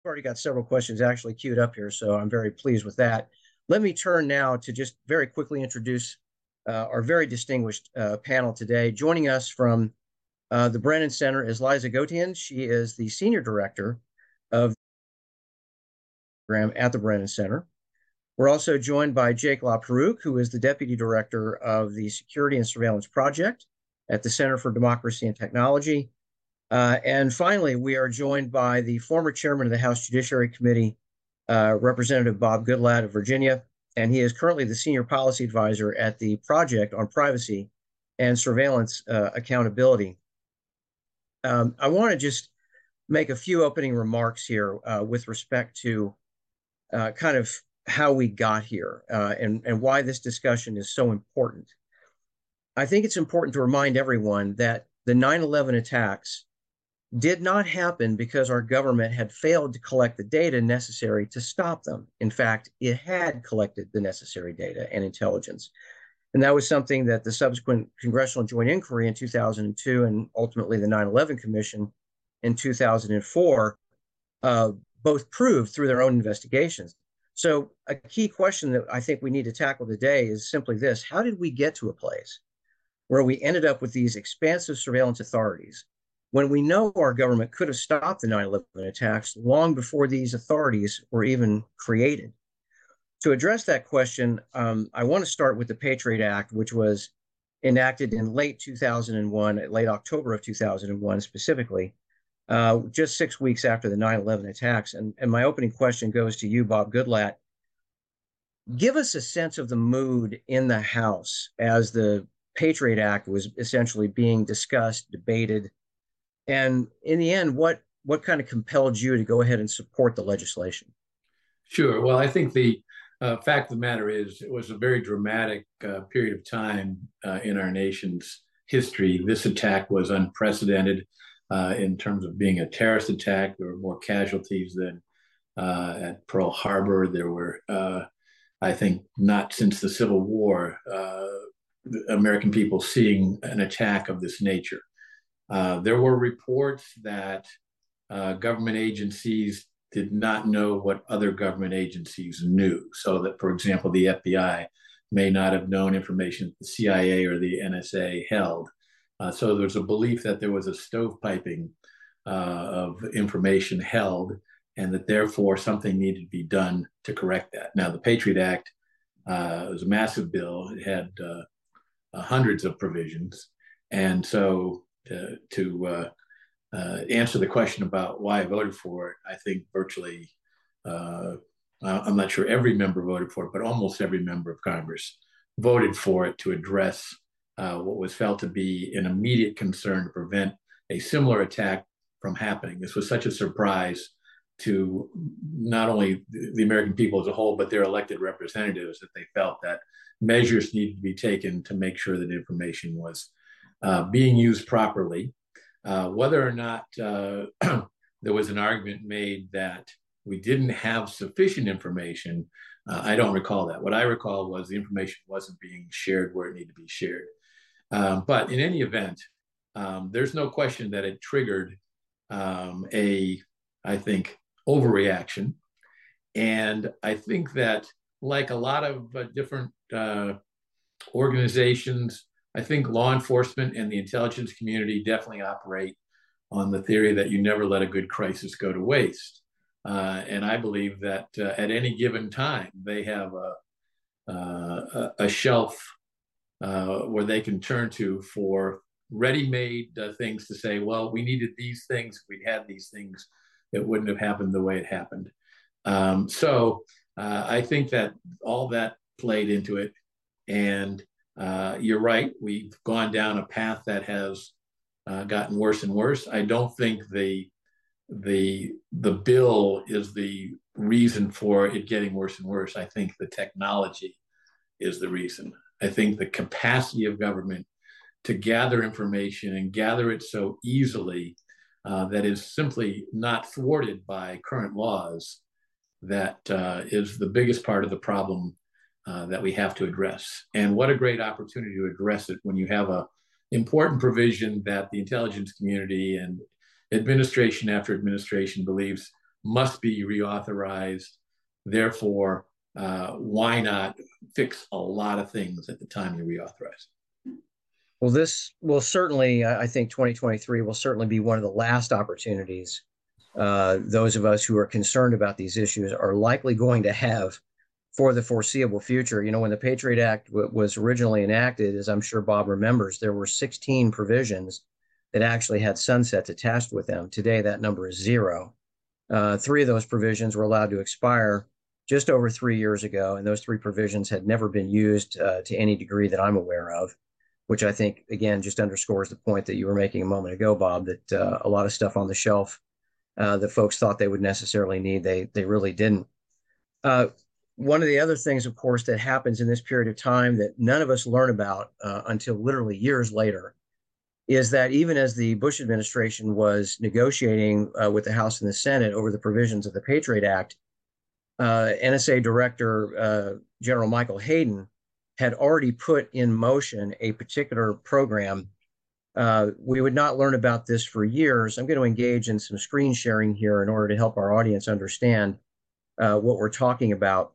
already got several questions actually queued up here, so I'm very pleased with that. Let me turn now to just very quickly introduce our very distinguished panel today. Joining us from the Brennan Center is Liza Gotian. She is the Senior Director of the program at the Brennan Center. We're also joined by Jake LaPerouse, who is the Deputy Director of the Security and Surveillance Project at the Center for Democracy and Technology. And finally, we are joined by the former chairman of the House Judiciary Committee, Representative Bob Goodlatte of Virginia, and he is currently the senior policy advisor at the Project on Privacy and Surveillance Accountability. I want to just make a few opening remarks here with respect to kind of how we got here and why this discussion is so important. I think it's important to remind everyone that the 9/11 attacks did not happen because our government had failed to collect the data necessary to stop them. In fact, it had collected the necessary data and intelligence. And that was something that the subsequent Congressional Joint Inquiry in 2002 and ultimately the 9/11 Commission in 2004 both proved through their own investigations. So a key question that I think we need to tackle today is simply this: how did we get to a place where we ended up with these expansive surveillance authorities when we know our government could have stopped the 9/11 attacks long before these authorities were even created? To address that question, I want to start with the Patriot Act, which was enacted in late 2001, late October of 2001 specifically, just 6 weeks after the 9/11 attacks. And my opening question goes to you, Bob Goodlatte. Give us a sense of the mood in the House as the Patriot Act was essentially being discussed, debated, and in the end, what kind of compelled you to go ahead and support the legislation? Sure. Well, I think the fact of the matter is it was a very dramatic period of time in our nation's history. This attack was unprecedented in terms of being a terrorist attack. There were more casualties than at Pearl Harbor. There were, I think, not since the Civil War, American people seeing an attack of this nature. There were reports that government agencies did not know what other government agencies knew. So that, for example, the FBI may not have known information the CIA or the NSA held. So there's a belief that there was a stovepiping of information held and that therefore something needed to be done to correct that. Now, the Patriot Act was a massive bill. It had hundreds of provisions. And so to answer the question about why I voted for it, I think virtually, I'm not sure every member voted for it, but almost every member of Congress voted for it to address what was felt to be an immediate concern to prevent a similar attack from happening. This was such a surprise to not only the American people as a whole, but their elected representatives, that they felt that measures needed to be taken to make sure that information was being used properly. Whether or not there was an argument made that we didn't have sufficient information, I don't recall that. What I recall was the information wasn't being shared where it needed to be shared. But in any event, there's no question that it triggered I think, overreaction. And I think that, like a lot of different organizations, I think law enforcement and the intelligence community definitely operate on the theory that you never let a good crisis go to waste. And I believe that at any given time, they have a shelf where they can turn to for ready-made things to say, well, we needed these things. If we'd had these things, it wouldn't have happened the way it happened. So I think that all that played into it. And you're right, we've gone down a path that has gotten worse and worse. I don't think the bill is the reason for it getting worse and worse. I think the technology is the reason. I think the capacity of government to gather information and gather it so easily that is simply not thwarted by current laws, that is the biggest part of the problem that we have to address. And what a great opportunity to address it when you have a important provision that the intelligence community and administration after administration believes must be reauthorized. Therefore, why not fix a lot of things at the time you reauthorize? Well, this will certainly, I think 2023 will certainly be one of the last opportunities those of us who are concerned about these issues are likely going to have for the foreseeable future. You know, when the Patriot Act was originally enacted, as I'm sure Bob remembers, there were 16 provisions that actually had sunsets attached with them. Today, that number is 0. 3 of those provisions were allowed to expire just over 3 years ago, and those 3 provisions had never been used to any degree that I'm aware of, which I think, again, just underscores the point that you were making a moment ago, Bob, that a lot of stuff on the shelf that folks thought they would necessarily need, they really didn't. One of the other things, of course, that happens in this period of time that none of us learn about until literally years later is that even as the Bush administration was negotiating with the House and the Senate over the provisions of the Patriot Act, NSA Director General Michael Hayden had already put in motion a particular program. We would not learn about this for years. I'm going to engage in some screen sharing here in order to help our audience understand what we're talking about.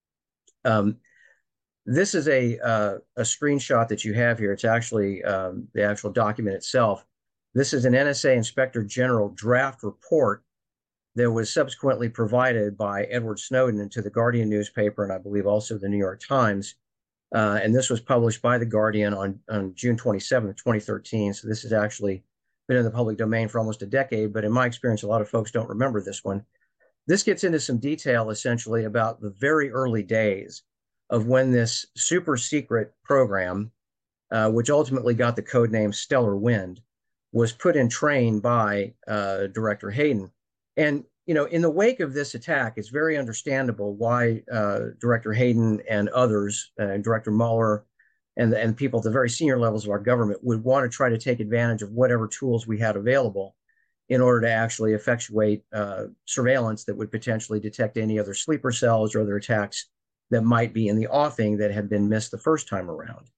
This is a screenshot that you have here. It's actually the actual document itself. This is an NSA Inspector General draft report that was subsequently provided by Edward Snowden to the Guardian newspaper, and I believe also the New York Times. And this was published by The Guardian on June 27th, 2013. So this has actually been in the public domain for almost a decade. But in my experience, a lot of folks don't remember this one. This gets into some detail, essentially, about the very early days of when this super secret program, which ultimately got the code name Stellar Wind, was put in train by Director Hayden. And, you know, in the wake of this attack, it's very understandable why Director Hayden and others, Director Mueller, and people at the very senior levels of our government would want to try to take advantage of whatever tools we had available in order to actually effectuate surveillance that would potentially detect any other sleeper cells or other attacks that might be in the offing that had been missed the first time around.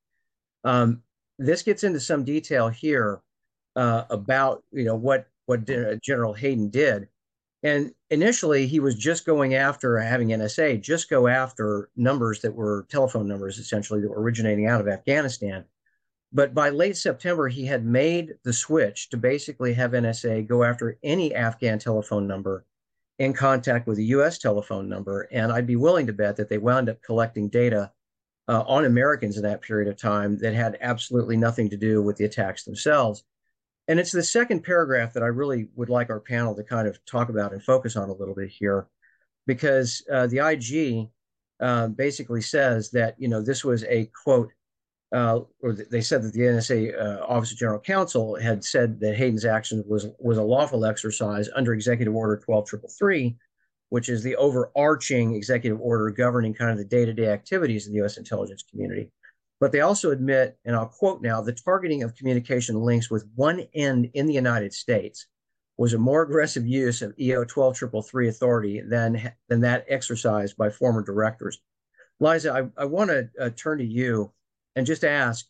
This gets into some detail here about, you know, what General Hayden did. And initially, he was just going after having NSA just go after numbers that were telephone numbers, essentially, that were originating out of Afghanistan. But by late September, he had made the switch to basically have NSA go after any Afghan telephone number in contact with a U.S. telephone number. And I'd be willing to bet that they wound up collecting data on Americans in that period of time that had absolutely nothing to do with the attacks themselves. And it's the second paragraph that I really would like our panel to kind of talk about and focus on a little bit here, because the IG basically says that, you know, this was a quote, or they said that the NSA Office of General Counsel had said that Hayden's action was a lawful exercise under Executive Order 12333, which is the overarching executive order governing kind of the day-to-day activities of the U.S. intelligence community. But they also admit, and I'll quote now, the targeting of communication links with one end in the United States was a more aggressive use of EO 12333 authority than that exercised by former directors. Liza, I want to turn to you and just ask,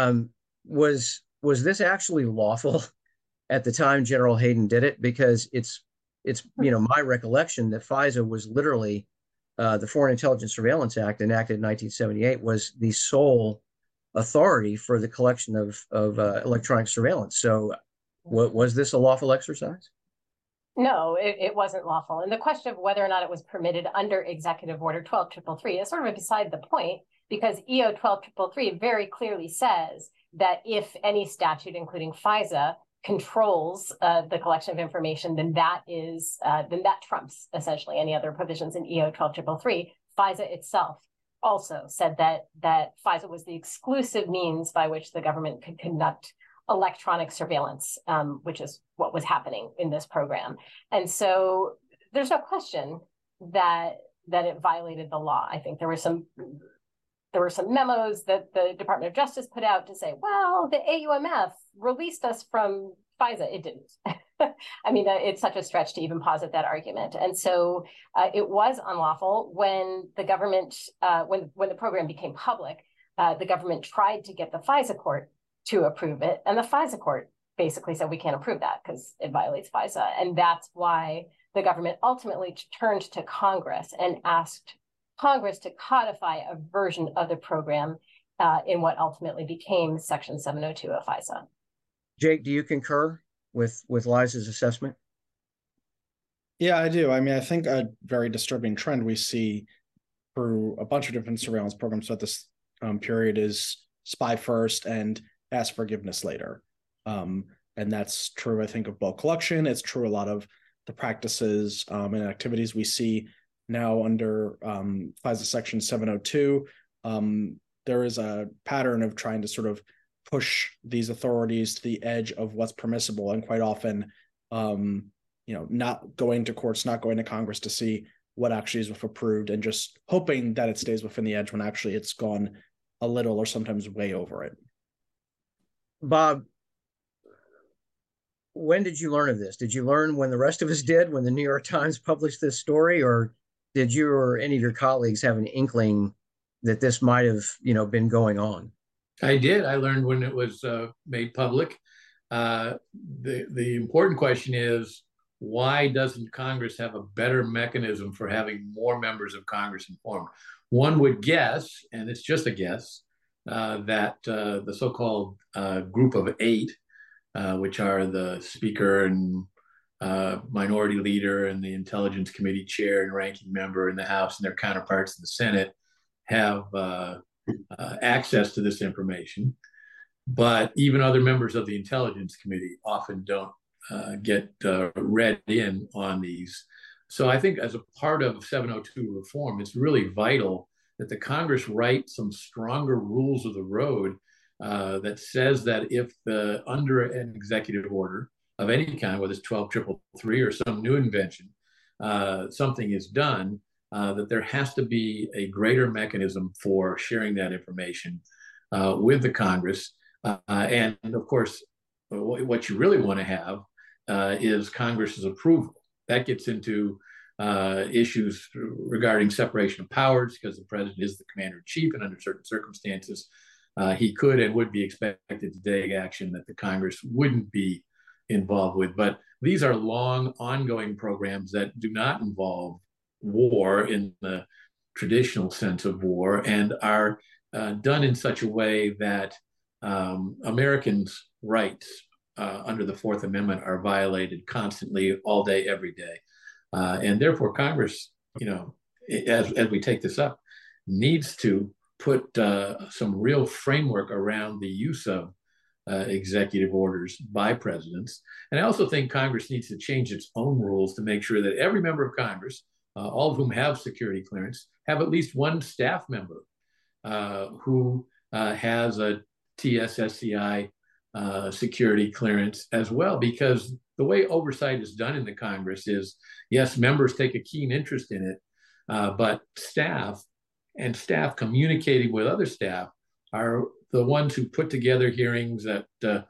was this actually lawful at the time General Hayden did it? Because it's you know, my recollection that FISA was literally the Foreign Intelligence Surveillance Act enacted in 1978 was the sole authority for the collection of electronic surveillance. So was this a lawful exercise? No, it wasn't lawful. And the question of whether or not it was permitted under Executive Order 12333 is sort of beside the point, because EO 12333 very clearly says that if any statute, including FISA, controls the collection of information, then that trumps essentially any other provisions in EO 12333. FISA itself also said that FISA was the exclusive means by which the government could conduct electronic surveillance, which is what was happening in this program. And so there's no question that it violated the law. I think there were some memos that the Department of Justice put out to say, well, the AUMF released us from FISA. It didn't. I mean, it's such a stretch to even posit that argument. And so it was unlawful when the government, when the program became public, the government tried to get the FISA court to approve it. And the FISA court basically said, we can't approve that because it violates FISA. And that's why the government ultimately turned to Congress and asked Congress to codify a version of the program in what ultimately became Section 702 of FISA. Jake, do you concur with Liza's assessment? Yeah, I do. I mean, I think a very disturbing trend we see through a bunch of different surveillance programs at this period is spy first and ask forgiveness later. And that's true, I think, of bulk collection. It's true a lot of the practices and activities we see now under FISA Section 702. There is a pattern of trying to sort of push these authorities to the edge of what's permissible, and quite often, not going to courts, not going to Congress to see what actually is approved, and just hoping that it stays within the edge when actually it's gone a little or sometimes way over it. Bob, when did you learn of this? Did you learn when the rest of us did, when the New York Times published this story, or did you or any of your colleagues have an inkling that this might have, been going on? I did. I learned when it was made public. The important question is, why doesn't Congress have a better mechanism for having more members of Congress informed? One would guess, and it's just a guess, that the so-called Group of Eight, which are the Speaker and Minority Leader and the Intelligence Committee Chair and Ranking Member in the House and their counterparts in the Senate, have access to this information. But even other members of the Intelligence Committee often don't get read in on these. So I think as a part of 702 reform, it's really vital that the Congress write some stronger rules of the road that says that if under an executive order of any kind, whether it's 12333 or some new invention, something is done, that there has to be a greater mechanism for sharing that information with the Congress. And of course, what you really want to have is Congress's approval. That gets into issues regarding separation of powers, because the president is the commander in chief, and under certain circumstances, he could and would be expected to take action that the Congress wouldn't be involved with. But these are long, ongoing programs that do not involve war in the traditional sense of war, and are done in such a way that Americans' rights under the Fourth Amendment are violated constantly, all day, every day. And therefore, Congress, as we take this up, needs to put some real framework around the use of executive orders by presidents. And I also think Congress needs to change its own rules to make sure that every member of Congress, all of whom have security clearance, have at least one staff member who has a TSSCI security clearance as well. Because the way oversight is done in the Congress is, yes, members take a keen interest in it, but staff communicating with other staff are the ones who put together hearings, that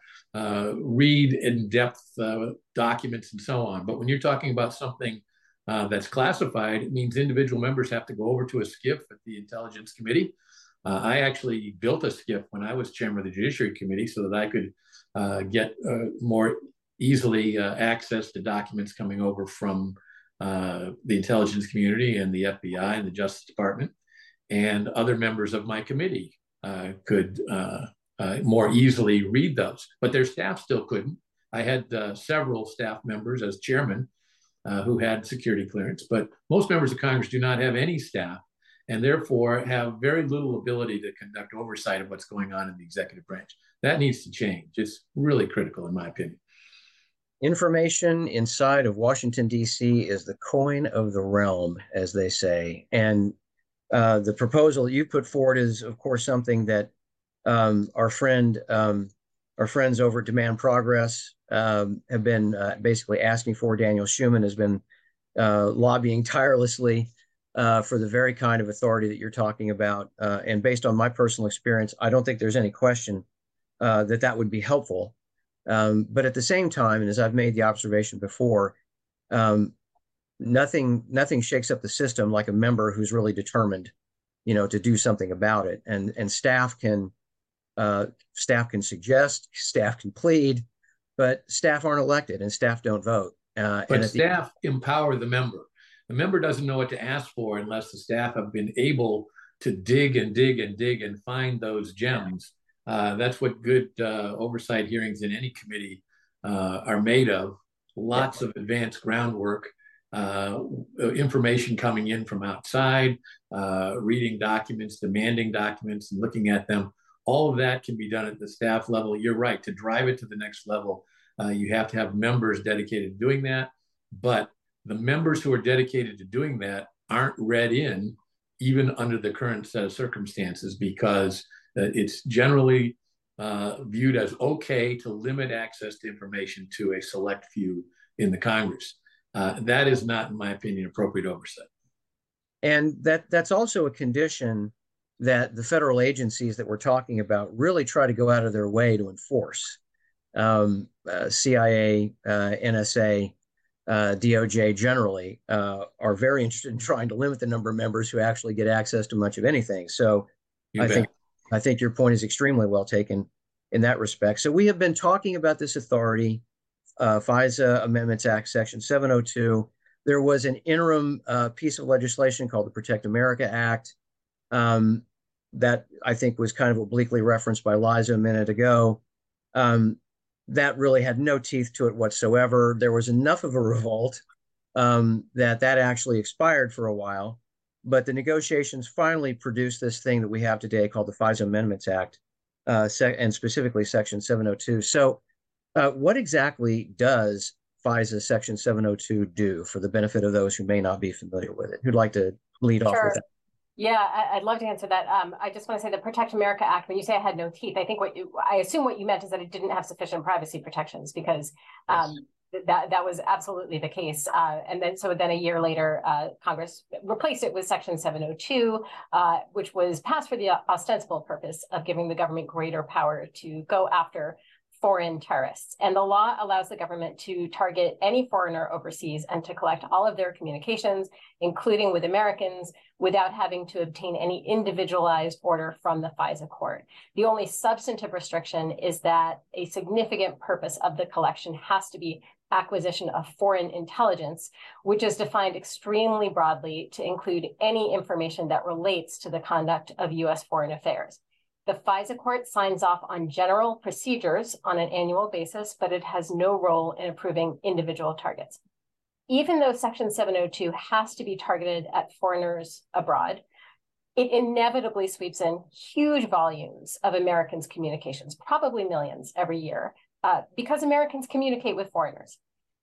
read in-depth documents and so on. But when you're talking about something that's classified, it means individual members have to go over to a SCIF at the Intelligence Committee. I actually built a SCIF when I was chairman of the Judiciary Committee so that I could get more easily access to documents coming over from the intelligence community and the FBI and the Justice Department. And other members of my committee could more easily read those, but their staff still couldn't. I had several staff members as chairman who had security clearance, but most members of Congress do not have any staff, and therefore have very little ability to conduct oversight of what's going on in the executive branch. That needs to change. It's really critical, in my opinion. Information inside of Washington, D.C. is the coin of the realm, as they say. And the proposal that you put forward is, of course, something that our friends over at Demand Progress have been basically asking for. Daniel Schuman has been lobbying tirelessly for the very kind of authority that you're talking about. And based on my personal experience, I don't think there's any question that would be helpful. But at the same time, and as I've made the observation before, nothing shakes up the system like a member who's really determined, to do something about it. And staff can suggest, staff can plead, but staff aren't elected and staff don't vote. And But at the staff empower the member. The member doesn't know what to ask for unless the staff have been able to dig and dig and dig and find those gems. That's what good oversight hearings in any committee are made of. Lots of advanced groundwork, information coming in from outside, reading documents, demanding documents, and looking at them. All of that can be done at the staff level. You're right. To drive it to the next level, you have to have members dedicated to doing that. But the members who are dedicated to doing that aren't read in, even under the current set of circumstances, because it's generally viewed as okay to limit access to information to a select few in the Congress. That is not, in my opinion, appropriate oversight. And that's also a condition that the federal agencies that we're talking about really try to go out of their way to enforce. CIA, NSA, DOJ generally are very interested in trying to limit the number of members who actually get access to much of anything. So I think your point is extremely well taken in that respect. So we have been talking about this authority, FISA Amendments Act, Section 702. There was an interim piece of legislation called the Protect America Act that I think was kind of obliquely referenced by Liza a minute ago. That really had no teeth to it whatsoever. There was enough of a revolt that actually expired for a while. But the negotiations finally produced this thing that we have today called the FISA Amendments Act, and specifically Section 702. So what exactly does FISA Section 702 do, for the benefit of those who may not be familiar with it? Who'd like to lead off with that? Yeah, I'd love to answer that. I just want to say the Protect America Act, when you say it had no teeth, I assume what you meant is that it didn't have sufficient privacy protections, because that was absolutely the case. And then a year later, Congress replaced it with Section 702, which was passed for the ostensible purpose of giving the government greater power to go after foreign terrorists. And the law allows the government to target any foreigner overseas and to collect all of their communications, including with Americans, without having to obtain any individualized order from the FISA court. The only substantive restriction is that a significant purpose of the collection has to be acquisition of foreign intelligence, which is defined extremely broadly to include any information that relates to the conduct of U.S. foreign affairs. The FISA court signs off on general procedures on an annual basis, but it has no role in approving individual targets. Even though Section 702 has to be targeted at foreigners abroad, it inevitably sweeps in huge volumes of Americans' communications, probably millions every year, because Americans communicate with foreigners.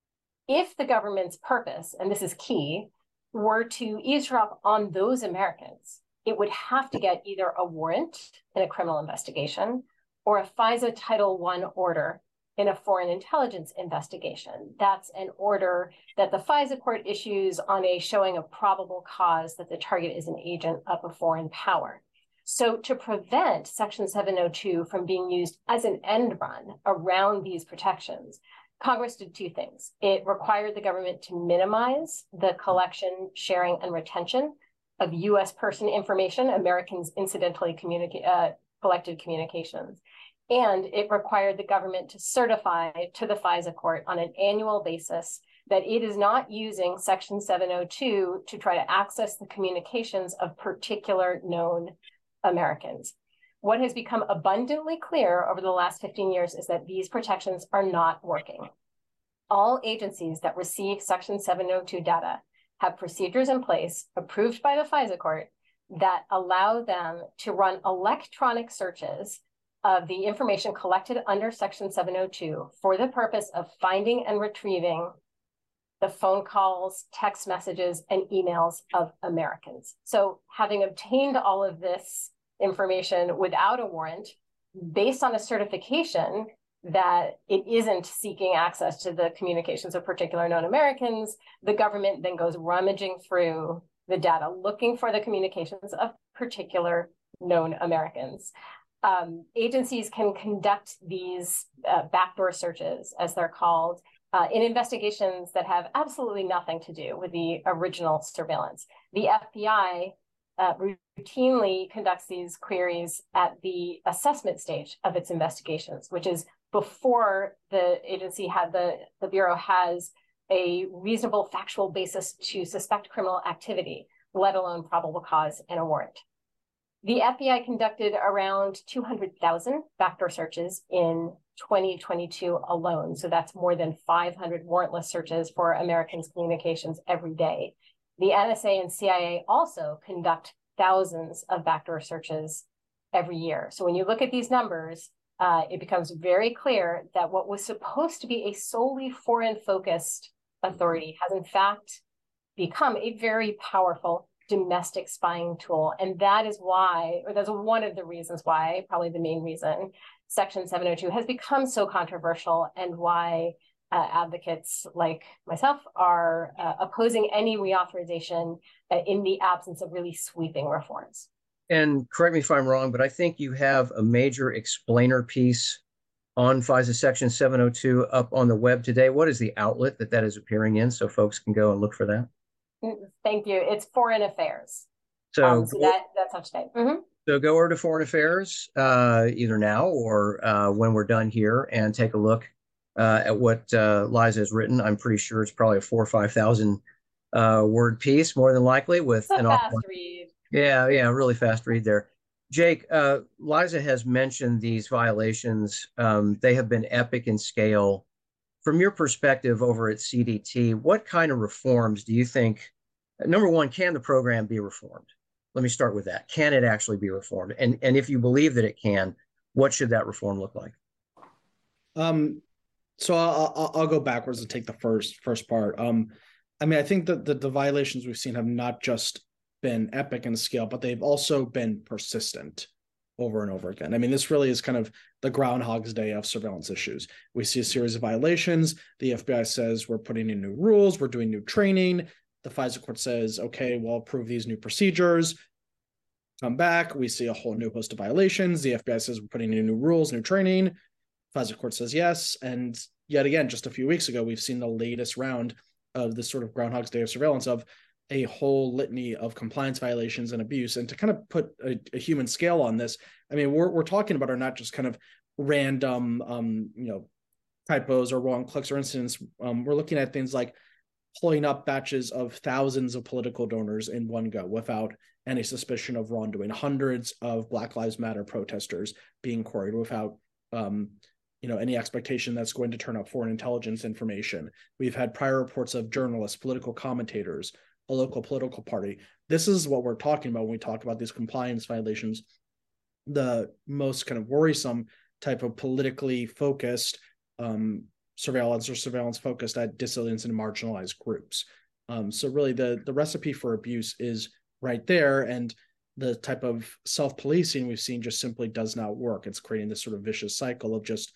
If the government's purpose, and this is key, were to eavesdrop on those Americans, it would have to get either a warrant in a criminal investigation or a FISA Title I order in a foreign intelligence investigation. That's an order that the FISA court issues on a showing of probable cause that the target is an agent of a foreign power. So to prevent Section 702 from being used as an end run around these protections, Congress did two things. It required the government to minimize the collection, sharing, and retention of U.S. person information, Americans incidentally collected communications. And it required the government to certify to the FISA court on an annual basis that it is not using Section 702 to try to access the communications of particular known Americans. What has become abundantly clear over the last 15 years is that these protections are not working. All agencies that receive Section 702 data have procedures in place approved by the FISA court that allow them to run electronic searches of the information collected under Section 702 for the purpose of finding and retrieving the phone calls, text messages, and emails of Americans. So having obtained all of this information without a warrant, based on a certification that it isn't seeking access to the communications of particular known Americans, the government then goes rummaging through the data, looking for the communications of particular known Americans. Agencies can conduct these backdoor searches, as they're called, in investigations that have absolutely nothing to do with the original surveillance. The FBI routinely conducts these queries at the assessment stage of its investigations, which is before the agency the Bureau has a reasonable factual basis to suspect criminal activity, let alone probable cause and a warrant. The FBI conducted around 200,000 backdoor searches in 2022 alone. So that's more than 500 warrantless searches for Americans' communications every day. The NSA and CIA also conduct thousands of backdoor searches every year. So when you look at these numbers, it becomes very clear that what was supposed to be a solely foreign-focused authority has in fact become a very powerful domestic spying tool. And that is why, or that's one of the reasons why, probably the main reason, Section 702 has become so controversial, and why advocates like myself are opposing any reauthorization in the absence of really sweeping reforms. And correct me if I'm wrong, but I think you have a major explainer piece on FISA Section 702 up on the web today. What is the outlet that is appearing in, so folks can go and look for that? Thank you. It's Foreign Affairs. So, that's up to date. Mm-hmm. So go over to Foreign Affairs either now or when we're done here, and take a look at what Liza has written. I'm pretty sure it's probably a 4,000 or 5,000 word piece, more than likely, with an fast read. Yeah, really fast read there. Jake, Liza has mentioned these violations. They have been epic in scale. From your perspective over at CDT, what kind of reforms do you think, number one, can the program be reformed? Let me start with that. Can it actually be reformed? And if you believe that it can, what should that reform look like? So I'll go backwards and take the first part. I mean, I think that the violations we've seen have not just been epic in scale, but they've also been persistent over and over again. I mean, this really is kind of the Groundhog's Day of surveillance issues. We see a series of violations. The FBI says we're putting in new rules, we're doing new training. The FISA court says, okay, we'll approve these new procedures. Come back, we see a whole new host of violations. The FBI says we're putting in new rules, new training. FISA court says yes. And yet again, just a few weeks ago, we've seen the latest round of this sort of Groundhog's Day of surveillance of a whole litany of compliance violations and abuse. And to kind of put a human scale on this, I mean, we're talking about are not just kind of random, typos or wrong clicks or incidents. We're looking at things like pulling up batches of thousands of political donors in one go without any suspicion of wrongdoing, hundreds of Black Lives Matter protesters being queried without any expectation that's going to turn up foreign intelligence information. We've had prior reports of journalists, political commentators, a local political party. This is what we're talking about when we talk about these compliance violations. The most kind of worrisome type of politically focused surveillance or surveillance focused at dissidents and marginalized groups. So really the recipe for abuse is right there. And the type of self-policing we've seen just simply does not work. It's creating this sort of vicious cycle of just,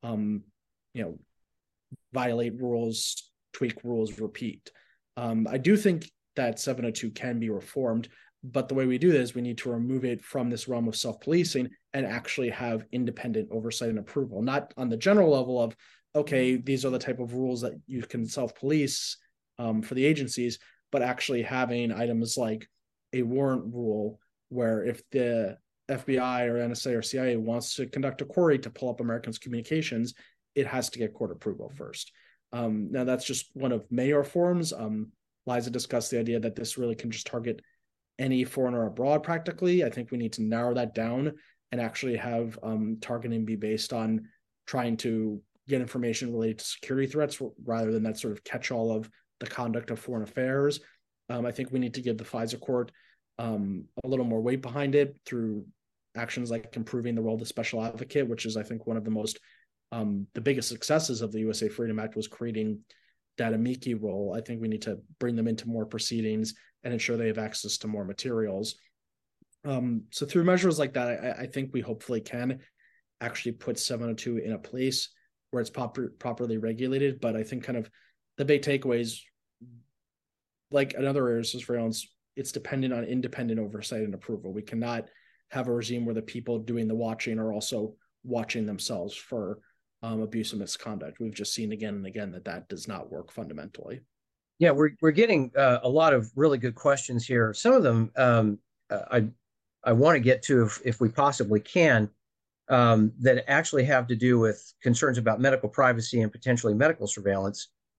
violate rules, tweak rules, repeat. I do think that 702 can be reformed, but the way we do this, we need to remove it from this realm of self-policing and actually have independent oversight and approval, not on the general level of, okay, these are the type of rules that you can self-police for the agencies, but actually having items like a warrant rule where if the FBI or NSA or CIA wants to conduct a query to pull up Americans' communications, it has to get court approval first. Now, that's just one of many reforms. Liza discussed the idea that this really can just target any foreigner abroad practically. I think we need to narrow that down and actually have targeting be based on trying to get information related to security threats rather than that sort of catch-all of the conduct of foreign affairs. I think we need to give the FISA court a little more weight behind it through actions like improving the role of the special advocate, which is, I think, one of the most, the biggest successes of the USA Freedom Act was creating that amici role. I think we need to bring them into more proceedings and ensure they have access to more materials. So through measures like that, I think we hopefully can actually put 702 in a place where it's properly regulated. But I think kind of the big takeaways, like in other areas of surveillance, it's dependent on independent oversight and approval. We cannot have a regime where the people doing the watching are also watching themselves for abuse and misconduct. We've just seen again and again that does not work fundamentally. Yeah, we're getting a lot of really good questions here. Some of them I want to get to if we possibly can, that actually have to do with concerns about medical privacy and potentially medical surveillance.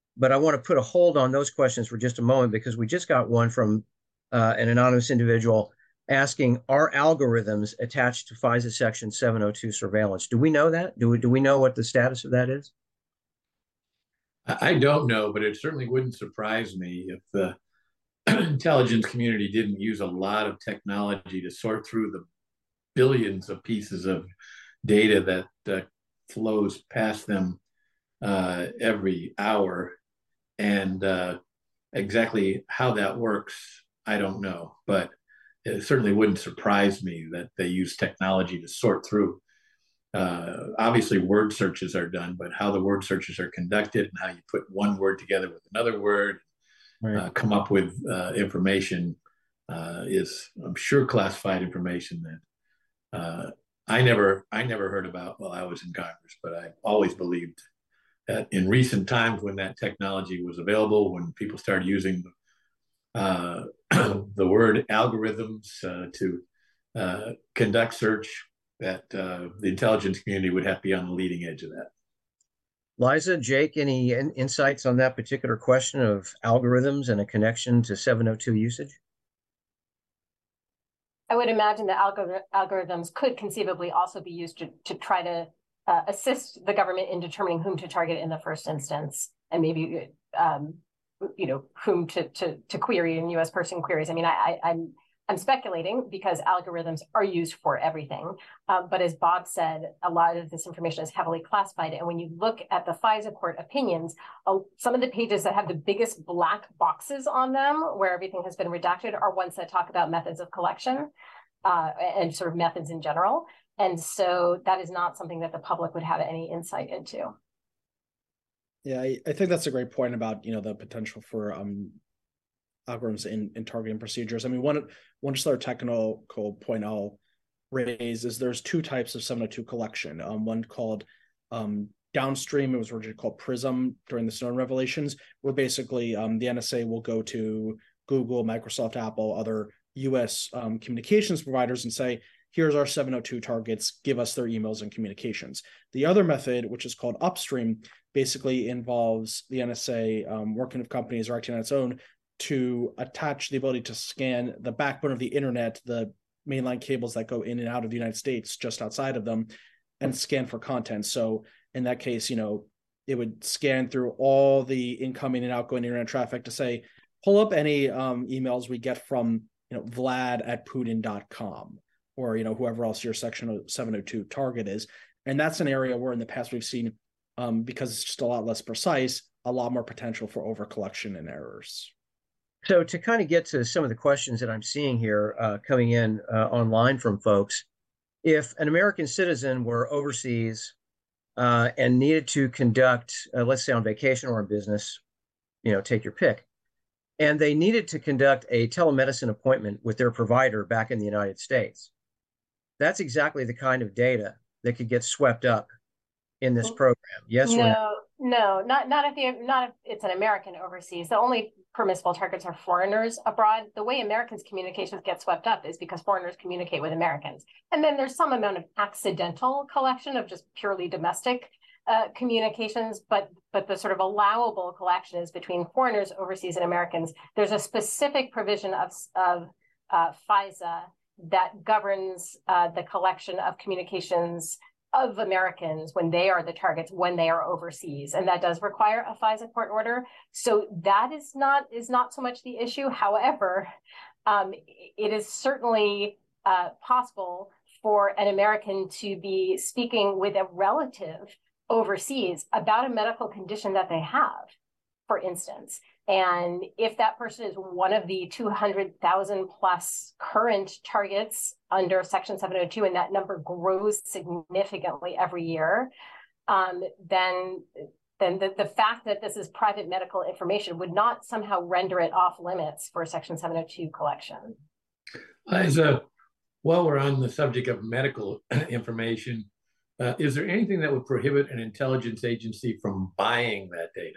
But I want to put a hold on those questions for just a moment because we just got one from an anonymous individual asking, are algorithms attached to FISA Section 702 surveillance? Do we know that? Do we know what the status of that is? I don't know, but it certainly wouldn't surprise me if the intelligence community didn't use a lot of technology to sort through the billions of pieces of data that flows past them every hour. And exactly how that works, I don't know. But it certainly wouldn't surprise me that they use technology to sort through. Obviously, word searches are done, but how the word searches are conducted and how you put one word together with another word, Right. come up with information is, I'm sure, classified information that I never heard about while I was in Congress. But I always believed that in recent times, when that technology was available, when people started using the word algorithms to conduct search, that the intelligence community would have to be on the leading edge of that. Liza, Jake, any insights on that particular question of algorithms and a connection to 702 usage? I would imagine that algorithms could conceivably also be used to try to assist the government in determining whom to target in the first instance, and maybe whom to query in U.S. person queries. I mean, I'm speculating because algorithms are used for everything. But as Bob said, a lot of this information is heavily classified. And when you look at the FISA court opinions, some of the pages that have the biggest black boxes on them, where everything has been redacted, are ones that talk about methods of collection and sort of methods in general. And so that is not something that the public would have any insight into. Yeah, I think that's a great point about, the potential for algorithms in targeting procedures. I mean, one just other technical point I'll raise is there's two types of 702 collection. One called downstream. It was originally called PRISM during the Snowden revelations, where basically the NSA will go to Google, Microsoft, Apple, other U.S. Communications providers and say, here's our 702 targets, give us their emails and communications. The other method, which is called upstream, basically involves the NSA working with companies or acting on its own to attach the ability to scan the backbone of the internet, the mainline cables that go in and out of the United States, just outside of them, and scan for content. So in that case, it would scan through all the incoming and outgoing internet traffic to say, pull up any emails we get from, Vlad@Putin.com, or, whoever else your Section 702 target is. And that's an area where in the past we've seen, because it's just a lot less precise, a lot more potential for overcollection and errors. So to kind of get to some of the questions that I'm seeing here coming in online from folks, if an American citizen were overseas and needed to conduct, let's say on vacation or in business, take your pick, and they needed to conduct a telemedicine appointment with their provider back in the United States, that's exactly the kind of data that could get swept up in this program. Yes or no? No, not if it's an American overseas. The only permissible targets are foreigners abroad. The way Americans' communications get swept up is because foreigners communicate with Americans. And then there's some amount of accidental collection of just purely domestic communications, but the sort of allowable collection is between foreigners overseas and Americans. There's a specific provision of FISA that governs the collection of communications of Americans when they are the targets, when they are overseas. And that does require a FISA court order. So that is not so much the issue. However, it is certainly possible for an American to be speaking with a relative overseas about a medical condition that they have, for instance. And if that person is one of the 200,000 plus current targets under Section 702, and that number grows significantly every year, then the fact that this is private medical information would not somehow render it off limits for Section 702 collection. While we're on the subject of medical information, is there anything that would prohibit an intelligence agency from buying that data?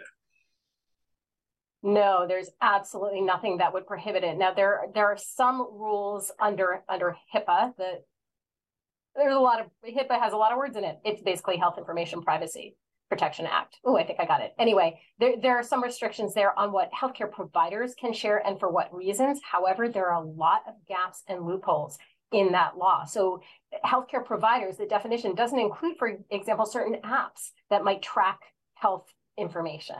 No, there's absolutely nothing that would prohibit it. Now, there are some rules under HIPAA that HIPAA has a lot of words in it. It's basically health information privacy. Protection Act. Oh, I think I got it. Anyway, there are some restrictions there on what healthcare providers can share and for what reasons. However, there are a lot of gaps and loopholes in that law. So healthcare providers, the definition doesn't include, for example, certain apps that might track health information.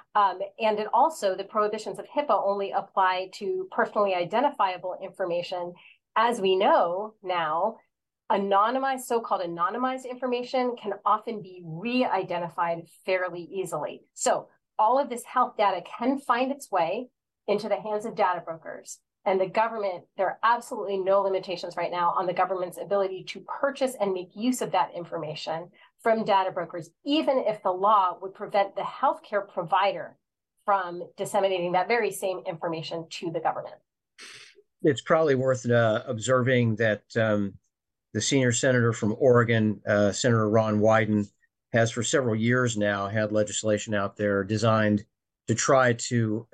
And it also, the prohibitions of HIPAA only apply to personally identifiable information. As we know now, anonymized, so-called anonymized information can often be re-identified fairly easily. So all of this health data can find its way into the hands of data brokers. And the government, there are absolutely no limitations right now on the government's ability to purchase and make use of that information from data brokers, even if the law would prevent the healthcare provider from disseminating that very same information to the government. It's probably worth observing that the senior senator from Oregon, Senator Ron Wyden, has for several years now had legislation out there designed to try to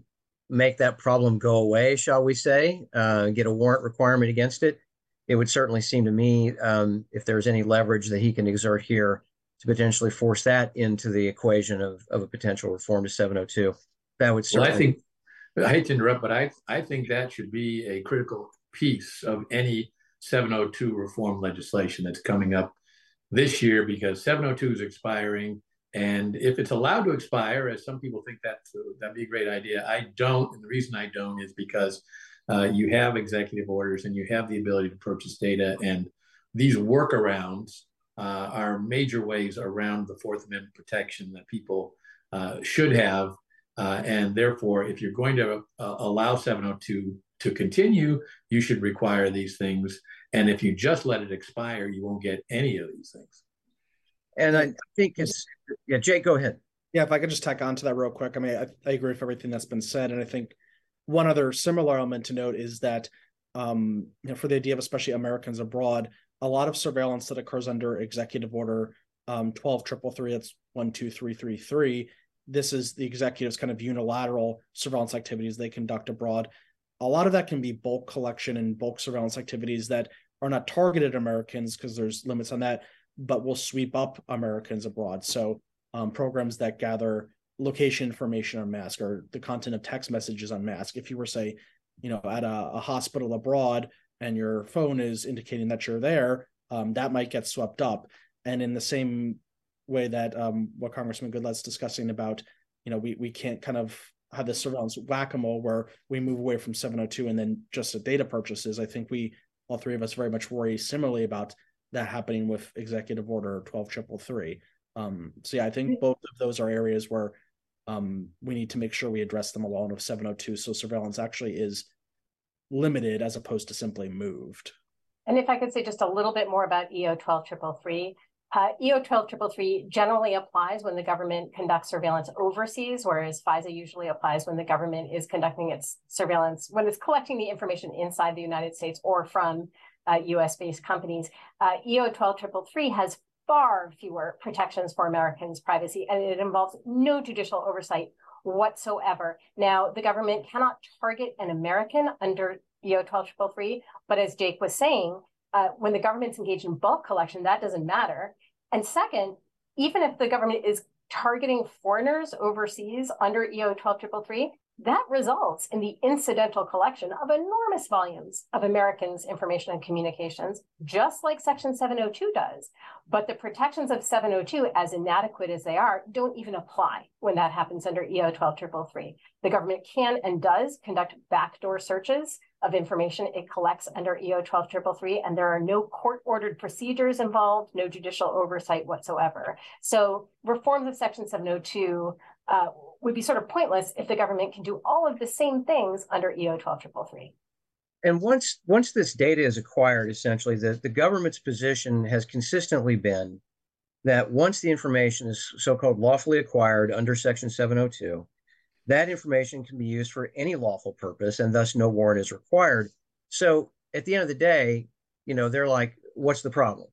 make that problem go away, shall we say, get a warrant requirement against it. It would certainly seem to me, if there's any leverage that he can exert here, to potentially force that into the equation of a potential reform to 702. That would certainly. Well, I hate to interrupt, but I think that should be a critical piece of any 702 reform legislation that's coming up this year, because 702 is expiring. And if it's allowed to expire, as some people think that'd be a great idea, I don't. And the reason I don't is because you have executive orders and you have the ability to purchase data. And these workarounds are major ways around the Fourth Amendment protection that people should have. And therefore, if you're going to allow 702 to continue, you should require these things. And if you just let it expire, you won't get any of these things. And I think yeah, Jake, go ahead. Yeah, if I could just tack on to that real quick. I mean, I agree with everything that's been said. And I think one other similar element to note is that, for the idea of especially Americans abroad, a lot of surveillance that occurs under Executive Order 12-333, that's 12333. This is the executive's kind of unilateral surveillance activities they conduct abroad. A lot of that can be bulk collection and bulk surveillance activities that are not targeted Americans because there's limits on that, but will sweep up Americans abroad. So programs that gather location information on mask or the content of text messages on mask. If you were, say, at a hospital abroad and your phone is indicating that you're there, that might get swept up. And in the same way that what Congressman Goodlatte's discussing about, we can't kind of have this surveillance whack-a-mole where we move away from 702 and then just the data purchases. I think all three of us very much worry similarly about that happening with Executive Order 12333. So yeah, I think both of those are areas where we need to make sure we address them along with 702. So surveillance actually is limited as opposed to simply moved. And if I could say just a little bit more about EO 12333, EO 12333 generally applies when the government conducts surveillance overseas, whereas FISA usually applies when the government is conducting its surveillance, when it's collecting the information inside the United States or from US-based companies. EO 12333 has far fewer protections for Americans' privacy, and it involves no judicial oversight whatsoever. Now, the government cannot target an American under EO 12333, but as Jake was saying, when the government's engaged in bulk collection, that doesn't matter. And second, even if the government is targeting foreigners overseas under EO 12333, that results in the incidental collection of enormous volumes of Americans' information and communications, just like Section 702 does. But the protections of 702, as inadequate as they are, don't even apply when that happens under EO 12333. The government can and does conduct backdoor searches of information it collects under EO 12333, and there are no court-ordered procedures involved, no judicial oversight whatsoever. So reforms of Section 702 would be sort of pointless if the government can do all of the same things under EO 12333. And once this data is acquired, essentially, the government's position has consistently been that once the information is so-called lawfully acquired under Section 702, that information can be used for any lawful purpose, and thus no warrant is required. So at the end of the day, they're like, what's the problem?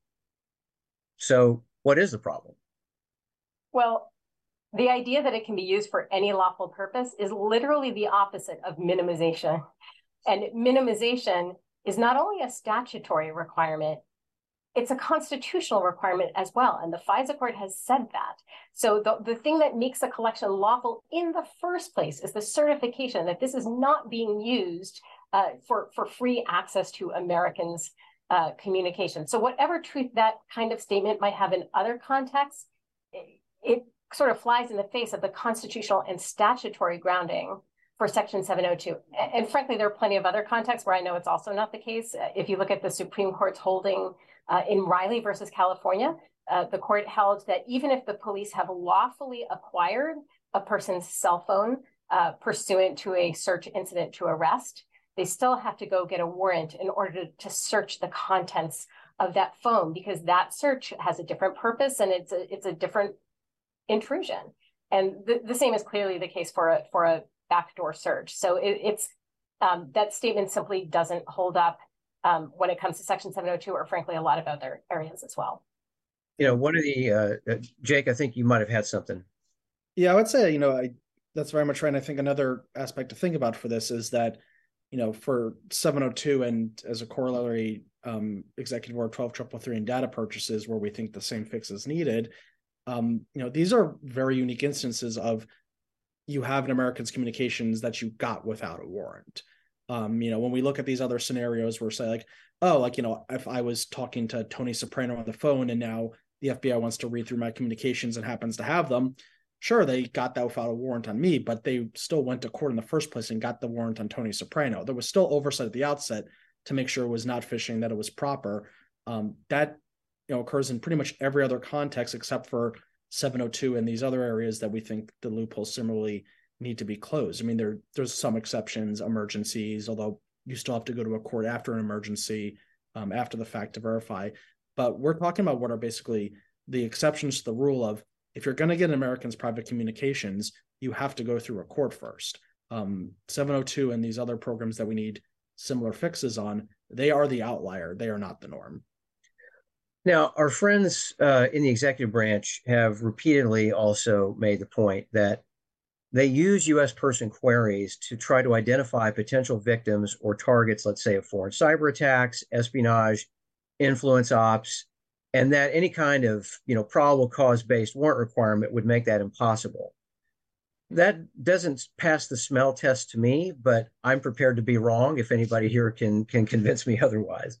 So what is the problem? Well, the idea that it can be used for any lawful purpose is literally the opposite of minimization. And minimization is not only a statutory requirement, it's a constitutional requirement as well. And the FISA court has said that. So the thing that makes a collection lawful in the first place is the certification that this is not being used for free access to Americans' communication. So whatever truth that kind of statement might have in other contexts, it sort of flies in the face of the constitutional and statutory grounding for Section 702. And frankly, there are plenty of other contexts where I know it's also not the case. If you look at the Supreme Court's holding in Riley versus California, the court held that even if the police have lawfully acquired a person's cell phone pursuant to a search incident to arrest, they still have to go get a warrant in order to search the contents of that phone, because that search has a different purpose and it's a different intrusion. And the same is clearly the case for a backdoor search. So it's that statement simply doesn't hold up when it comes to Section 702, or frankly, a lot of other areas as well. One of the, Jake, I think you might have had something. Yeah, I would say, that's very much right. And I think another aspect to think about for this is that, for 702 and as a corollary, Executive Order 12333 and data purchases where we think the same fix is needed, these are very unique instances of you have an American's communications that you got without a warrant. When we look at these other scenarios where say if I was talking to Tony Soprano on the phone and now the FBI wants to read through my communications and happens to have them, sure, they got that without a warrant on me, but they still went to court in the first place and got the warrant on Tony Soprano. There was still oversight at the outset to make sure it was not phishing, that it was proper. That occurs in pretty much every other context except for 702 and these other areas that we think the loopholes similarly need to be closed. I mean, there's some exceptions, emergencies, although you still have to go to a court after an emergency, after the fact to verify. But we're talking about what are basically the exceptions to the rule of, if you're going to get Americans' private communications, you have to go through a court first. 702 and these other programs that we need similar fixes on, they are the outlier. They are not the norm. Now, our friends in the executive branch have repeatedly also made the point that they use U.S. person queries to try to identify potential victims or targets, let's say, of foreign cyber attacks, espionage, influence ops, and that any kind of probable cause-based warrant requirement would make that impossible. That doesn't pass the smell test to me, but I'm prepared to be wrong if anybody here can convince me otherwise.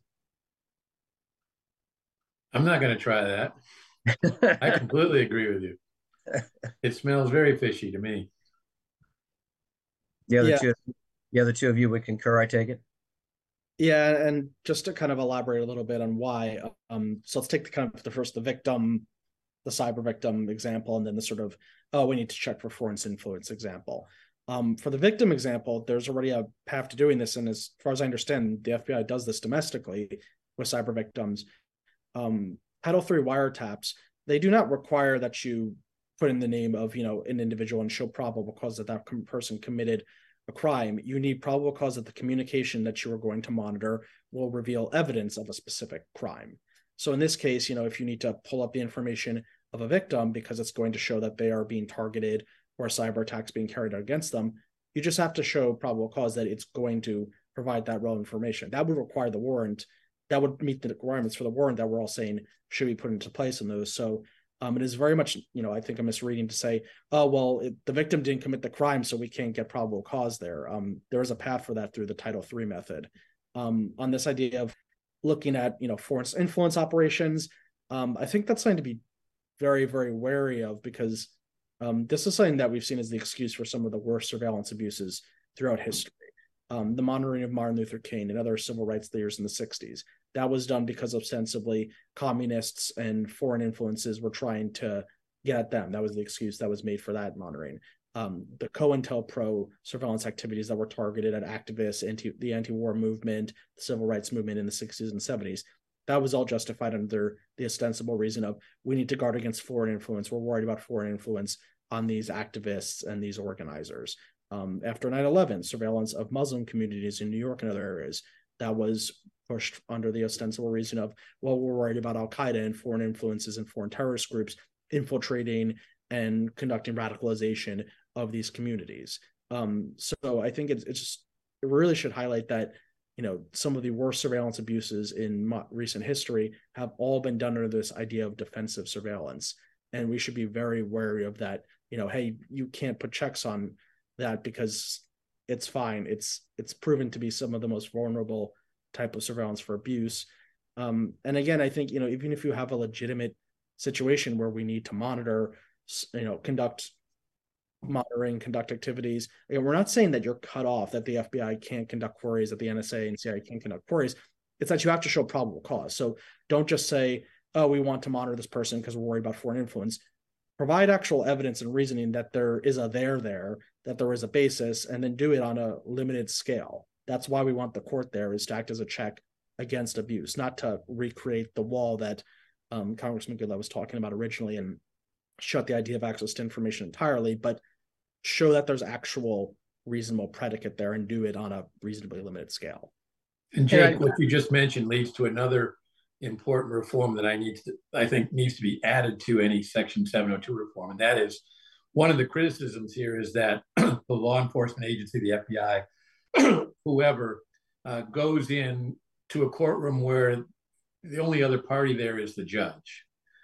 I'm not going to try that. I completely agree with you. It smells very fishy to me. The other two of you would concur, I take it? Yeah, and just to kind of elaborate a little bit on why, so let's take the victim, the cyber victim example, and then the sort of, we need to check for foreign influence example. For the victim example, there's already a path to doing this, and as far as I understand, the FBI does this domestically with cyber victims. Title III wiretaps, they do not require that you put in the name of an individual and show probable cause that person committed a crime. You need probable cause that the communication that you are going to monitor will reveal evidence of a specific crime. So in this case, if you need to pull up the information of a victim because it's going to show that they are being targeted or a cyber attack is being carried out against them, you just have to show probable cause that it's going to provide that relevant information. That would require the warrant. That would meet the requirements for the warrant that we're all saying should be put into place in those. So it is very much, I think a misreading to say, the victim didn't commit the crime, so we can't get probable cause there. There is a path for that through the Title III method. On this idea of looking at, foreign influence operations, I think that's something to be very, very wary of, because this is something that we've seen as the excuse for some of the worst surveillance abuses throughout history. The monitoring of Martin Luther King and other civil rights leaders in the 60s. That was done because ostensibly communists and foreign influences were trying to get at them. That was the excuse that was made for that monitoring. The COINTELPRO surveillance activities that were targeted at activists, the anti-war movement, the civil rights movement in the 60s and 70s. That was all justified under the ostensible reason of, we need to guard against foreign influence. We're worried about foreign influence on these activists and these organizers. After 9/11, surveillance of Muslim communities in New York and other areas, that was pushed under the ostensible reason of, we're worried about Al-Qaeda and foreign influences and foreign terrorist groups infiltrating and conducting radicalization of these communities. So I think it really should highlight that some of the worst surveillance abuses in recent history have all been done under this idea of defensive surveillance. And we should be very wary of that. Hey, you can't put checks on that because it's fine. It's proven to be some of the most vulnerable type of surveillance for abuse. And again, I think, even if you have a legitimate situation where we need to monitor, conduct activities. Again, we're not saying that you're cut off, that the FBI can't conduct queries, that the NSA and CIA can't conduct queries. It's that you have to show probable cause. So don't just say, oh, we want to monitor this person because we're worried about foreign influence. Provide actual evidence and reasoning that there is a there, that there is a basis, and then do it on a limited scale. That's why we want the court there, is to act as a check against abuse, not to recreate the wall that Congressman Goodlatte was talking about originally and shut the idea of access to information entirely, but show that there's actual reasonable predicate there and do it on a reasonably limited scale. And Jake, what you just mentioned leads to another important reform that I think needs to be added to any Section 702 reform. And that is, one of the criticisms here is that the law enforcement agency, the FBI, whoever, goes in to a courtroom where the only other party there is the judge.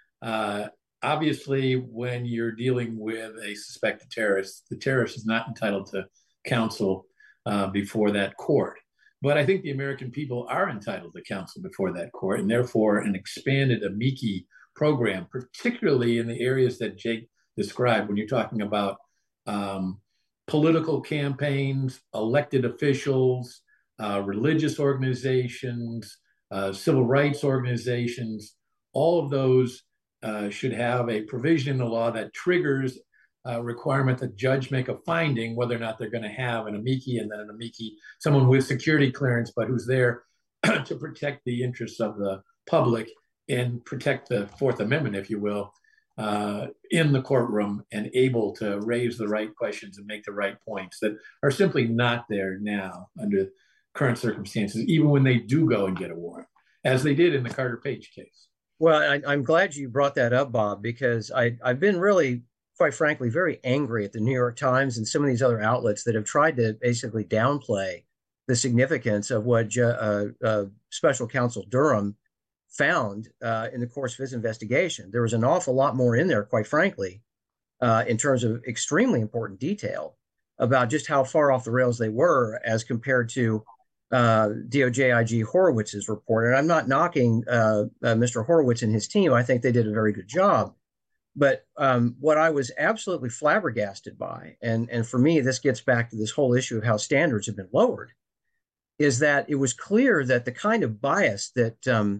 Obviously, when you're dealing with a suspected terrorist, the terrorist is not entitled to counsel before that court. But I think the American people are entitled to counsel before that court, and therefore an expanded amici program, particularly in the areas that Jake described, when you're talking about political campaigns, elected officials, religious organizations, civil rights organizations. All of those should have a provision in the law that triggers a requirement that judge make a finding whether or not they're going to have an amici, and then an amici, someone with security clearance, but who's there to protect the interests of the public and protect the Fourth Amendment, if you will, in the courtroom, and able to raise the right questions and make the right points that are simply not there now under current circumstances, even when they do go and get a warrant, as they did in the Carter Page case. Well, I'm glad you brought that up, Bob, because I've been really, quite frankly, very angry at the New York Times and some of these other outlets that have tried to basically downplay the significance of what Special Counsel Durham found in the course of his investigation. There was an awful lot more in there, quite frankly, in terms of extremely important detail about just how far off the rails they were as compared to DOJ IG Horowitz's report. And I'm not knocking Mr. Horowitz and his team. I think they did a very good job. But what I was absolutely flabbergasted by, and for me, this gets back to this whole issue of how standards have been lowered, is that it was clear that the kind of bias that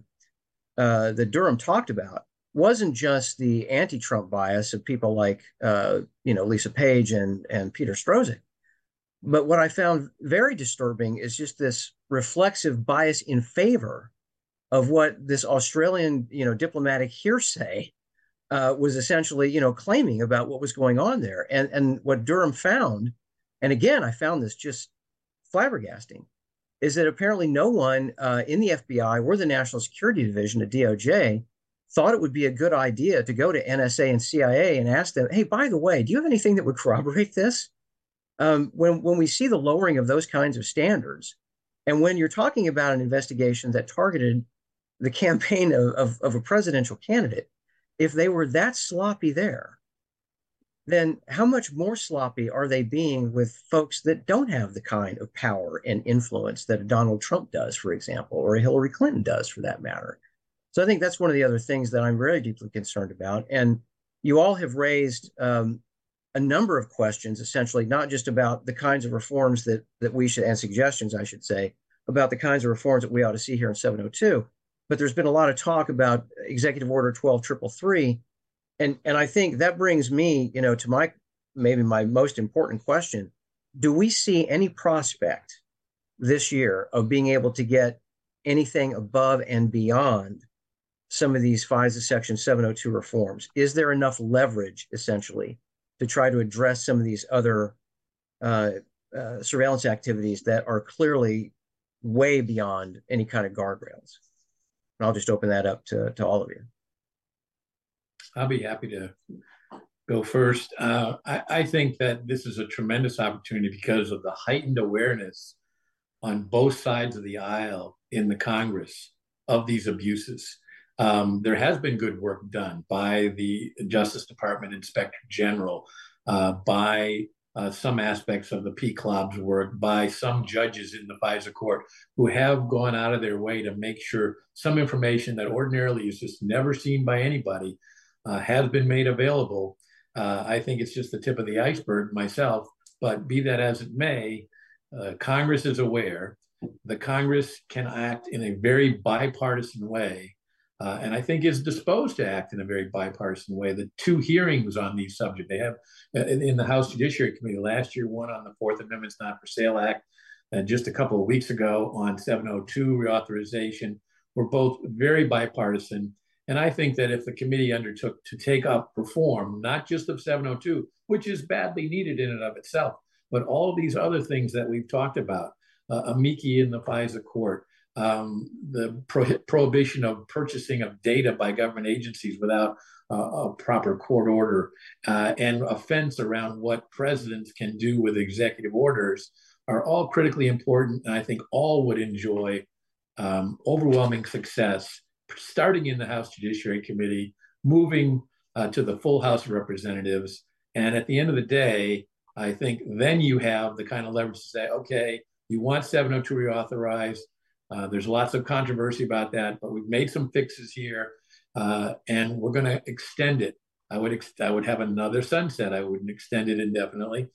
that Durham talked about wasn't just the anti-Trump bias of people like Lisa Page and Peter Strzok. But what I found very disturbing is just this reflexive bias in favor of what this Australian, diplomatic hearsay was essentially, claiming about what was going on there. And what Durham found, and again, I found this just flabbergasting, is that apparently no one in the FBI or the National Security Division at DOJ thought it would be a good idea to go to NSA and CIA and ask them, hey, by the way, do you have anything that would corroborate this? When we see the lowering of those kinds of standards, and when you're talking about an investigation that targeted the campaign of a presidential candidate, if they were that sloppy there, then how much more sloppy are they being with folks that don't have the kind of power and influence that a Donald Trump does, for example, or a Hillary Clinton does, for that matter? So I think that's one of the other things that I'm very deeply concerned about. And you all have raised a number of questions, essentially, not just about the kinds of reforms that we should, and suggestions, I should say, about the kinds of reforms that we ought to see here in 702. But there's been a lot of talk about Executive Order 12333. And I think that brings me, to maybe my most important question. Do we see any prospect this year of being able to get anything above and beyond some of these FISA Section 702 reforms? Is there enough leverage, essentially, to try to address some of these other surveillance activities that are clearly way beyond any kind of guardrails? And I'll just open that up to all of you. I'll be happy to go first. I think that this is a tremendous opportunity because of the heightened awareness on both sides of the aisle in the Congress of these abuses. There has been good work done by the Justice Department Inspector General, by some aspects of the PCLOB's work, by some judges in the FISA court who have gone out of their way to make sure some information that ordinarily is just never seen by anybody has been made available. I think it's just the tip of the iceberg myself, but be that as it may, Congress is aware. The Congress can act in a very bipartisan way, and I think is disposed to act in a very bipartisan way. The two hearings on these subjects they have in the House Judiciary Committee last year, one on the Fourth Amendment's Not for Sale Act, and just a couple of weeks ago on 702 reauthorization, were both very bipartisan. And I think that if the committee undertook to take up reform, not just of 702, which is badly needed in and of itself, but all these other things that we've talked about, amici in the FISA court, the prohibition of purchasing of data by government agencies without a proper court order, and a fence around what presidents can do with executive orders are all critically important. And I think all would enjoy overwhelming success, starting in the House Judiciary Committee, moving to the full House of Representatives. And at the end of the day, I think then you have the kind of leverage to say, okay, you want 702 reauthorized. There's lots of controversy about that, but we've made some fixes here, and we're going to extend it. I would have another sunset. I wouldn't extend it indefinitely.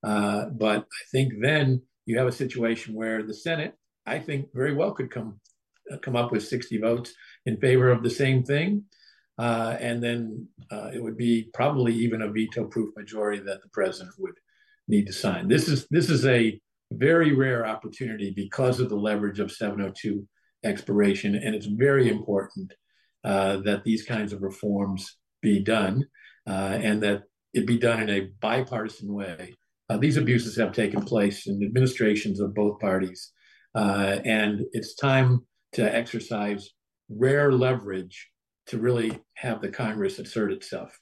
But I think then you have a situation where the Senate, I think, very well could come up with 60 votes in favor of the same thing. And then it would be probably even a veto-proof majority that the president would need to sign. This is a very rare opportunity because of the leverage of 702 expiration, and it's very important that these kinds of reforms be done, and that it be done in a bipartisan way. These abuses have taken place in administrations of both parties, and it's time to exercise rare leverage to really have the Congress assert itself.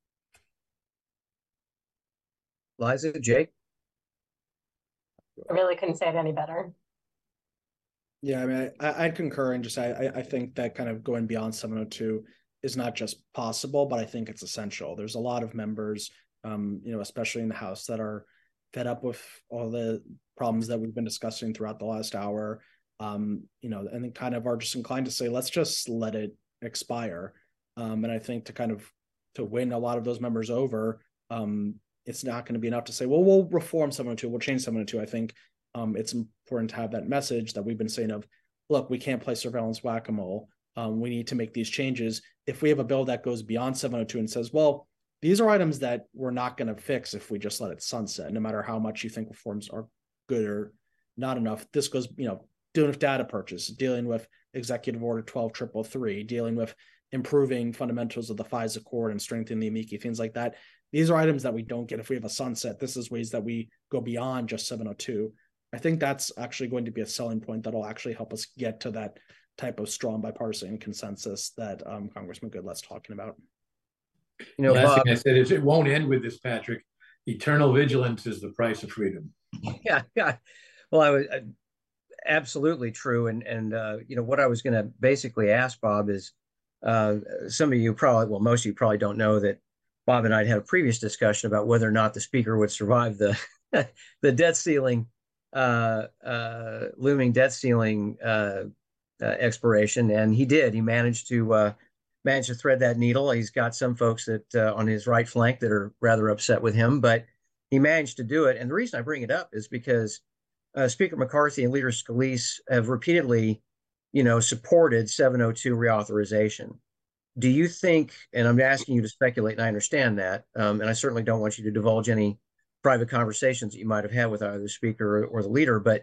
Liza, Jake? I really couldn't say it any better. Yeah, I mean, I'd concur, and just I think that kind of going beyond 702 is not just possible, but I think it's essential. There's a lot of members, especially in the House, that are fed up with all the problems that we've been discussing throughout the last hour, and then kind of are just inclined to say, let's just let it expire. And I think to win a lot of those members over, it's not going to be enough to say, well, we'll reform 702, we'll change 702. I think it's important to have that message that we've been saying of, look, we can't play surveillance whack-a-mole. We need to make these changes. If we have a bill that goes beyond 702 and says, well, these are items that we're not going to fix if we just let it sunset, no matter how much you think reforms are good or not enough. This goes, dealing with data purchase, dealing with Executive Order 12333, dealing with improving fundamentals of the FISA court and strengthening the amici, things like that. These are items that we don't get if we have a sunset. This is ways that we go beyond just 702. I think that's actually going to be a selling point that'll actually help us get to that type of strong bipartisan consensus that Congressman Goodlatte talking about. Last thing I said is it won't end with this, Patrick. Eternal vigilance is the price of freedom. Yeah. Well, I was absolutely true. And what I was going to basically ask Bob is, some of you probably, well, most of you probably don't know that Bob and I had a previous discussion about whether or not the speaker would survive the the debt ceiling, looming debt ceiling expiration, and he did. He managed to thread that needle. He's got some folks that on his right flank that are rather upset with him, but he managed to do it. And the reason I bring it up is because Speaker McCarthy and Leader Scalise have repeatedly, supported 702 reauthorization. Do you think, and I'm asking you to speculate, and I understand that, and I certainly don't want you to divulge any private conversations that you might have had with either the speaker or the leader, but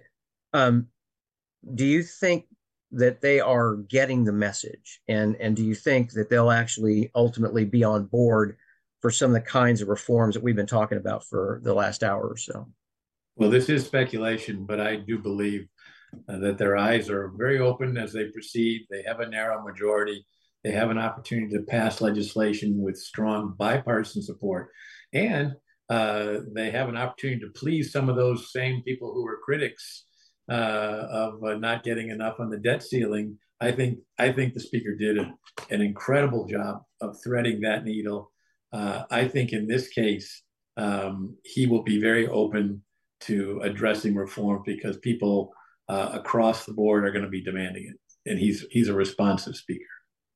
do you think that they are getting the message? And do you think that they'll actually ultimately be on board for some of the kinds of reforms that we've been talking about for the last hour or so? Well, this is speculation, but I do believe that their eyes are very open as they proceed. They have a narrow majority. They have an opportunity to pass legislation with strong bipartisan support. And they have an opportunity to please some of those same people who were critics of not getting enough on the debt ceiling, I think the speaker did an incredible job of threading that needle. I think in this case, he will be very open to addressing reform because people across the board are going to be demanding it, and he's a responsive speaker.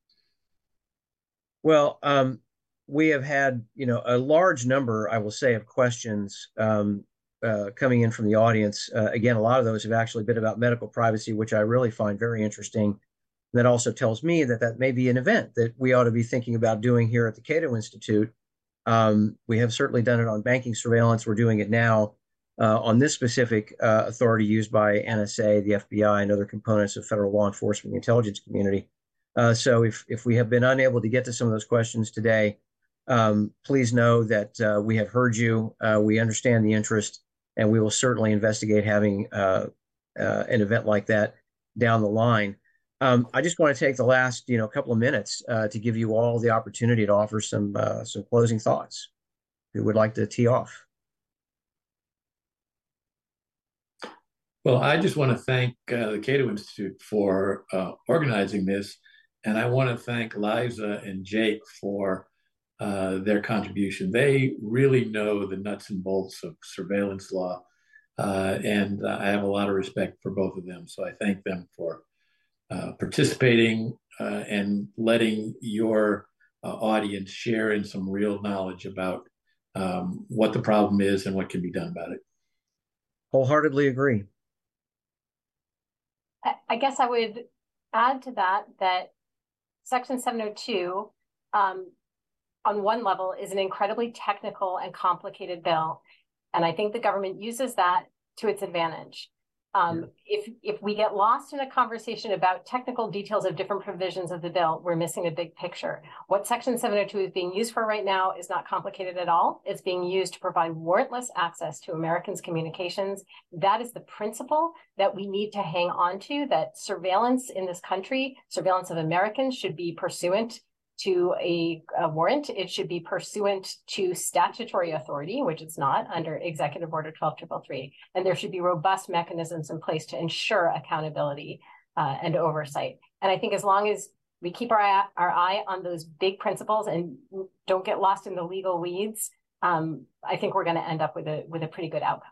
Well, we have had, a large number, I will say, of questions coming in from the audience. Again, a lot of those have actually been about medical privacy, which I really find very interesting. That also tells me that may be an event that we ought to be thinking about doing here at the Cato Institute. We have certainly done it on banking surveillance. We're doing it now on this specific authority used by NSA, the FBI, and other components of federal law enforcement and intelligence community. So if we have been unable to get to some of those questions today, please know that we have heard you. We understand the interest, and we will certainly investigate having an event like that down the line. I just want to take the last, couple of minutes to give you all the opportunity to offer some closing thoughts. Who would like to tee off? Well, I just want to thank the Cato Institute for organizing this, and I want to thank Liza and Jake for their contribution. They really know the nuts and bolts of surveillance law, and I have a lot of respect for both of them. So I thank them for participating and letting your audience share in some real knowledge about what the problem is and what can be done about it. Wholeheartedly agree. I guess I would add to that Section 702, on one level, is an incredibly technical and complicated bill. And I think the government uses that to its advantage. If we get lost in a conversation about technical details of different provisions of the bill, we're missing a big picture. What Section 702 is being used for right now is not complicated at all. It's being used to provide warrantless access to Americans' communications. That is the principle that we need to hang on to, that surveillance in this country, surveillance of Americans, should be pursuant to a warrant. It should be pursuant to statutory authority, which it's not under Executive Order 12333. And there should be robust mechanisms in place to ensure accountability and oversight. And I think as long as we keep our eye on those big principles and don't get lost in the legal weeds, I think we're going to end up with a pretty good outcome.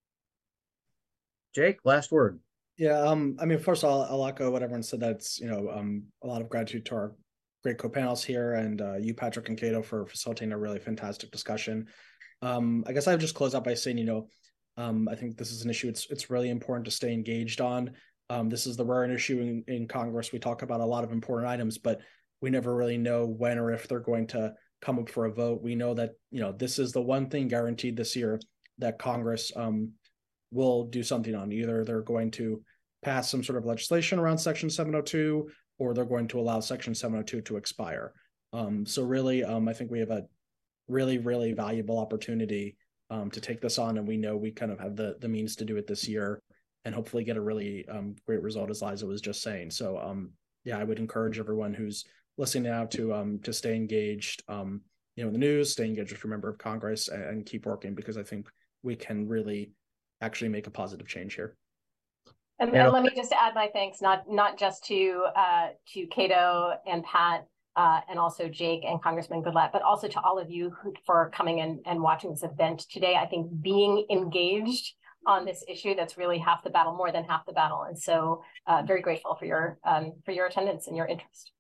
Jake, last word. Yeah, I mean, first of all, I'll echo what everyone said. That's, a lot of gratitude to our great co-panels here, and you, Patrick and Cato, for facilitating a really fantastic discussion. I guess I would just close out by saying, I think this is an issue it's really important to stay engaged on. This is the rare issue in Congress. We talk about a lot of important items, but we never really know when or if they're going to come up for a vote. We know that, this is the one thing guaranteed this year that Congress will do something on. Either they're going to pass some sort of legislation around Section 702, or they're going to allow Section 702 to expire. So really, I think we have a really, really valuable opportunity to take this on, and we know we kind of have the means to do it this year and hopefully get a really great result, as Liza was just saying. So I would encourage everyone who's listening now to stay engaged, in the news, stay engaged with your member of Congress, and keep working, because I think we can really actually make a positive change here. And let me just add my thanks, not just to Cato and Pat and also Jake and Congressman Goodlatte, but also to all of you for coming and watching this event today. I think being engaged on this issue, that's really half the battle, more than half the battle. And so very grateful for your attendance and your interest.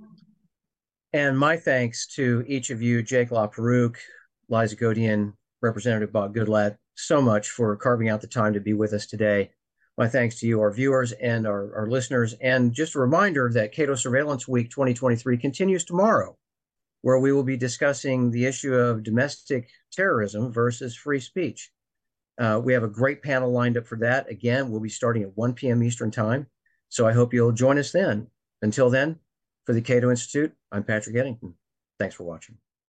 And my thanks to each of you, Jake LaPerouse, Liza Godin, Representative Bob Goodlatte, so much for carving out the time to be with us today. My thanks to you, our viewers and our listeners. And just a reminder that Cato Surveillance Week 2023 continues tomorrow, where we will be discussing the issue of domestic terrorism versus free speech. We have a great panel lined up for that. Again, we'll be starting at 1 p.m. Eastern Time. So I hope you'll join us then. Until then, for the Cato Institute, I'm Patrick Eddington. Thanks for watching.